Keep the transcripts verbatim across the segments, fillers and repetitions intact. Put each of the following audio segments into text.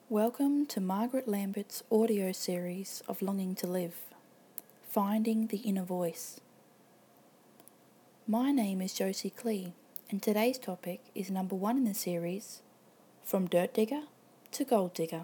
Welcome to Margaret Lambert's audio series of Longing to Live, Finding the Inner Voice. My name is Josie Klee, and today's topic is number one in the series, From Dirt Digger to Gold Digger.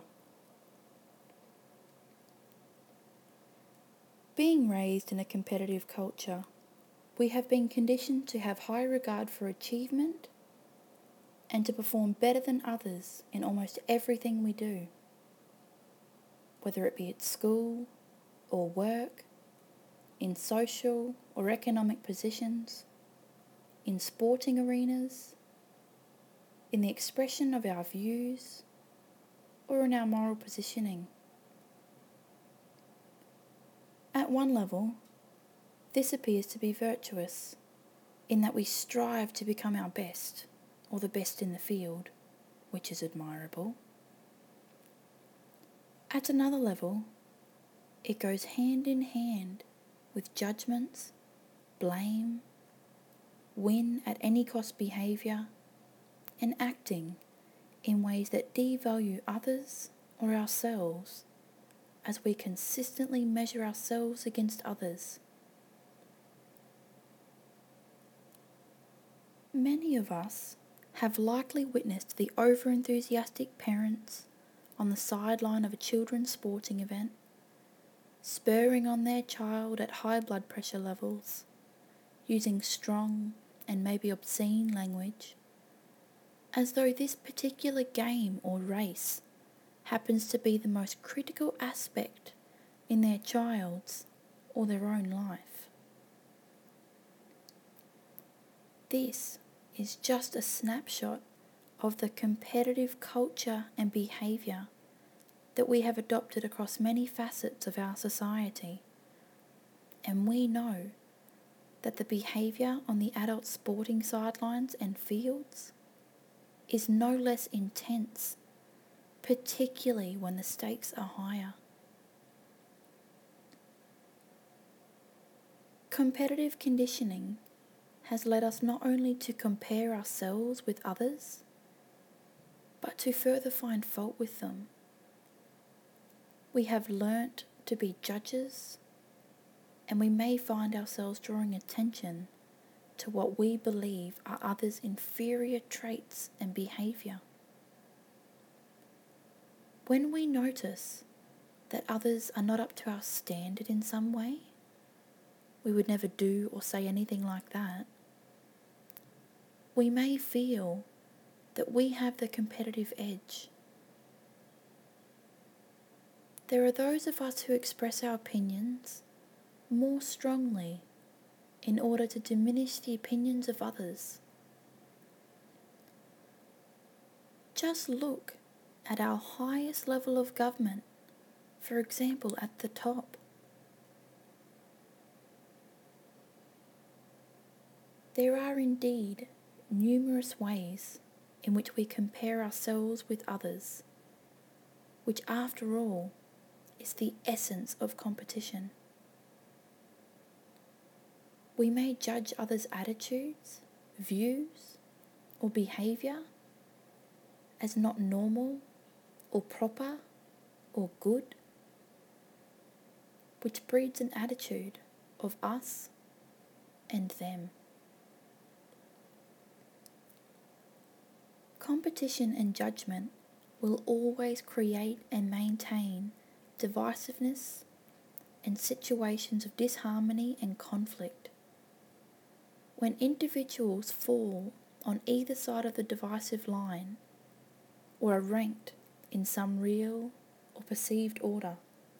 Being raised in a competitive culture, we have been conditioned to have high regard for achievement and to perform better than others in almost everything we do. Whether it be at school or work, in social or economic positions, in sporting arenas, in the expression of our views, or in our moral positioning. At one level, this appears to be virtuous, in that we strive to become our best, or the best in the field, which is admirable. At another level, it goes hand in hand with judgments, blame, win at any cost behaviour, and acting in ways that devalue others or ourselves as we consistently measure ourselves against others. Many of us have likely witnessed the over-enthusiastic parents on the sideline of a children's sporting event, spurring on their child at high blood pressure levels, using strong and maybe obscene language, as though this particular game or race happens to be the most critical aspect in their child's or their own life. This is just a snapshot of the competitive culture and behaviour that we have adopted across many facets of our society. And we know that the behaviour on the adult sporting sidelines and fields is no less intense, particularly when the stakes are higher. Competitive conditioning has led us not only to compare ourselves with others, but to further find fault with them. We have learnt to be judges, and we may find ourselves drawing attention to what we believe are others' inferior traits and behaviour. When we notice that others are not up to our standard in some way, we would never do or say anything like that, we may feel that we have the competitive edge. There are those of us who express our opinions more strongly in order to diminish the opinions of others. Just look at our highest level of government, for example at the top. There are indeed numerous ways in which we compare ourselves with others, which after all is the essence of competition. We may judge others' attitudes, views, or behaviour as not normal or proper or good, which breeds an attitude of us and them. Competition and judgment will always create and maintain divisiveness and situations of disharmony and conflict. When individuals fall on either side of the divisive line or are ranked in some real or perceived order.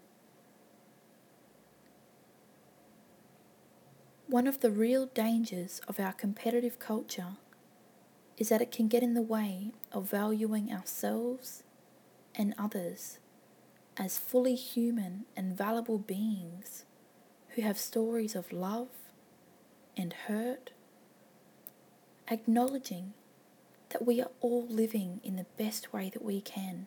One of the real dangers of our competitive culture is that it can get in the way of valuing ourselves and others as fully human and valuable beings who have stories of love and hurt, acknowledging that we are all living in the best way that we can.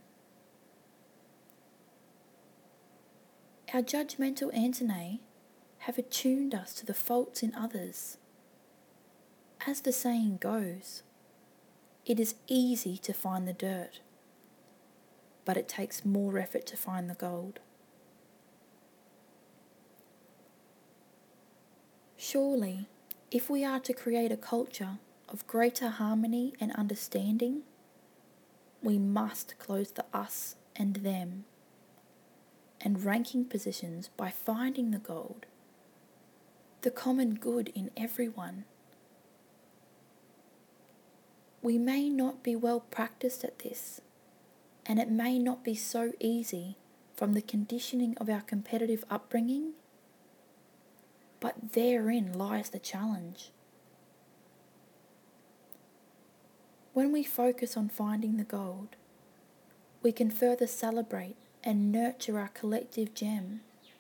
Our judgmental antennae have attuned us to the faults in others. As the saying goes, it is easy to find the dirt. but it takes more effort to find the gold. Surely, if we are to create a culture of greater harmony and understanding, we must close the us and them and ranking positions by finding the gold, the common good in everyone. We may not be well practiced at this, and it may not be so easy from the conditioning of our competitive upbringing, but therein lies the challenge. When we focus on finding the gold, we can further celebrate and nurture our collective gem.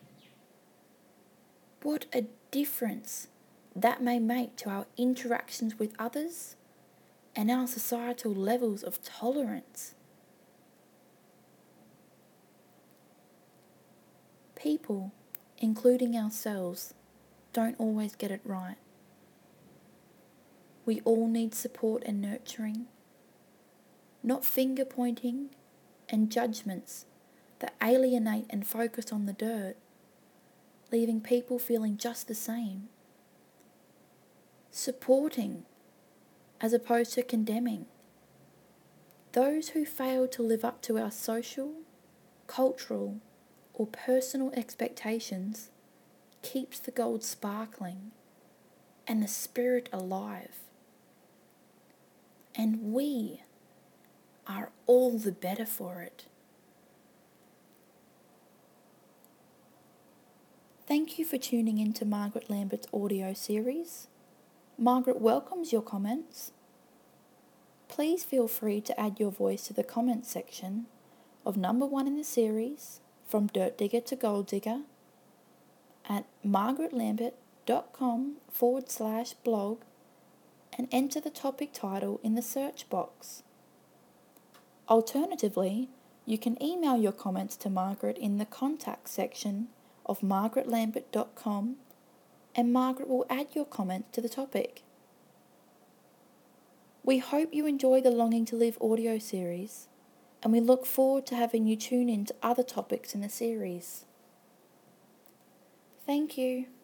What a difference that may make to our interactions with others and our societal levels of tolerance. People, including ourselves, don't always get it right. We all need support and nurturing, not finger pointing and judgments that alienate and focus on the dirt, leaving people feeling just the same. Supporting as opposed to condemning. Those who fail to live up to our social, cultural, or personal expectations keeps the gold sparkling and the spirit alive. And we are all the better for it. Thank you for tuning in to Margaret Lambert's audio series. Margaret welcomes your comments. Please feel free to add your voice to the comments section of number one in the series, From Dirt Digger to Gold Digger, at margaretlambert.com forward slash blog and enter the topic title in the search box. Alternatively, you can email your comments to Margaret in the contact section of margaretlambert dot com and Margaret will add your comments to the topic. We hope you enjoy the Longing to Live audio series, and we look forward to having you tune in to other topics in the series. Thank you.